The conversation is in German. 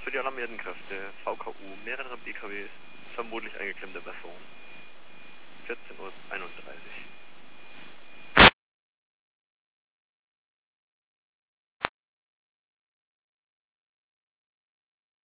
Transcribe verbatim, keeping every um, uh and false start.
für die alarmierten Kräfte, V K U, mehrere B K Ws, vermutlich eingeklemmte Person. vierzehn Uhr einunddreißig.